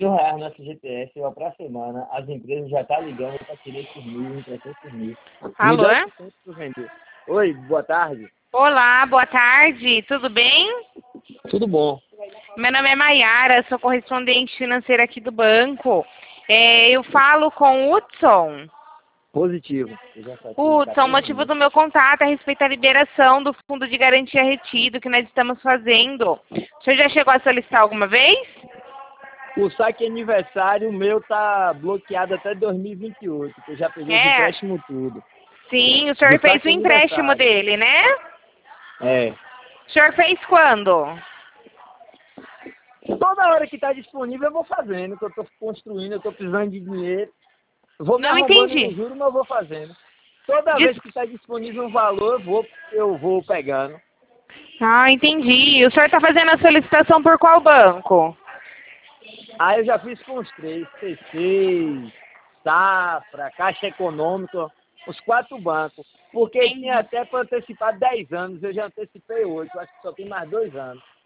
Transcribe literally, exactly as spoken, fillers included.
mil reais no F G T S ó, pra semana. As empresas já estão tá ligando para tirar esses mil, trezentos mil. Alô? Vender. Oi, boa tarde. Olá, boa tarde, tudo bem? Tudo bom. Meu nome é Maiara, sou correspondente financeira aqui do banco. É, eu falo com o Hudson. Positivo. Hudson, o motivo do meu contato é a respeito da liberação do fundo de garantia retido que nós estamos fazendo. O senhor já chegou a solicitar alguma vez? O saque aniversário meu tá bloqueado até dois mil e vinte e oito, que eu já peguei os É. empréstimos tudo. Sim, o senhor Do fez saque o empréstimo aniversário. dele, né? É. O senhor fez quando? Toda hora que tá disponível eu vou fazendo, que eu tô construindo, eu tô precisando de dinheiro. Vou me Não arrombando entendi. no juro, mas eu vou fazendo. Toda Des... vez que tá disponível um valor, eu vou, eu vou pegando. Ah, entendi. O senhor está fazendo a solicitação por qual banco? Aí eu já fiz com os três, C seis, Safra, Caixa Econômica, os quatro bancos. Porque Entendi. tinha até para antecipar dez anos, eu já antecipei oito, acho que só tem mais dois anos.